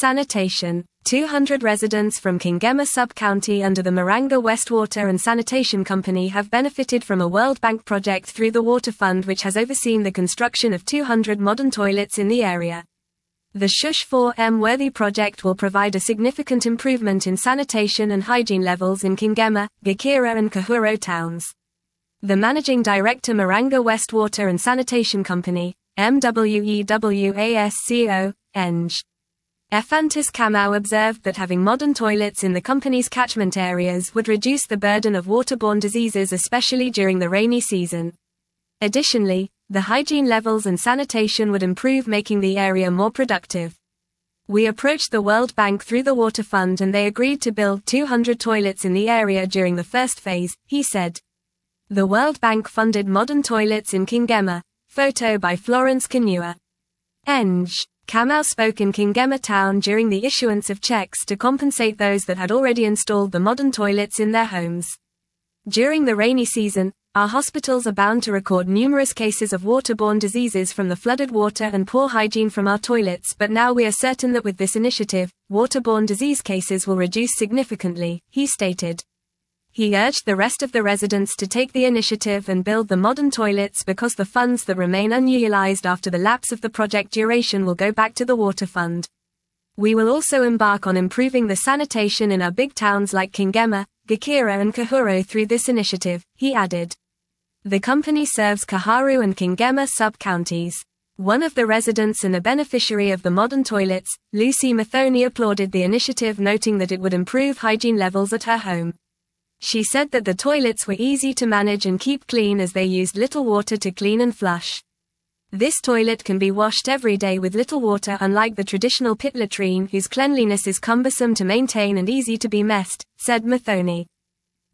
Sanitation. 200 residents from Kingema Sub-County under the Maranga West Water and Sanitation Company have benefited from a World Bank project through the Water Fund, which has overseen the construction of 200 modern toilets in the area. The Shush 4M Worthy project will provide a significant improvement in sanitation and hygiene levels in Kingema, Gakira and Kahuro towns. The Managing Director, Maranga West Water and Sanitation Company, MWEWASCO, Eng. Ephantis Kamau, observed that having modern toilets in the company's catchment areas would reduce the burden of waterborne diseases, especially during the rainy season. Additionally, the hygiene levels and sanitation would improve, making the area more productive. We approached the World Bank through the Water Fund and they agreed to build 200 toilets in the area during the first phase, he said. The World Bank funded modern toilets in Kingema. Photo by Florence Kanua. Eng. Kamau spoke in Kingema town during the issuance of checks to compensate those that had already installed the modern toilets in their homes. During the rainy season, our hospitals are bound to record numerous cases of waterborne diseases from the flooded water and poor hygiene from our toilets, but now we are certain that with this initiative, waterborne disease cases will reduce significantly, he stated. He urged the rest of the residents to take the initiative and build the modern toilets because the funds that remain unutilized after the lapse of the project duration will go back to the Water Fund. We will also embark on improving the sanitation in our big towns like Kingema, Gakira and Kahuro through this initiative, he added. The company serves Kaharu and Kingema sub-counties. One of the residents and a beneficiary of the modern toilets, Lucy Mathoni, applauded the initiative, noting that it would improve hygiene levels at her home. She said that the toilets were easy to manage and keep clean as they used little water to clean and flush. This toilet can be washed every day with little water, unlike the traditional pit latrine whose cleanliness is cumbersome to maintain and easy to be messed, said Mathoni.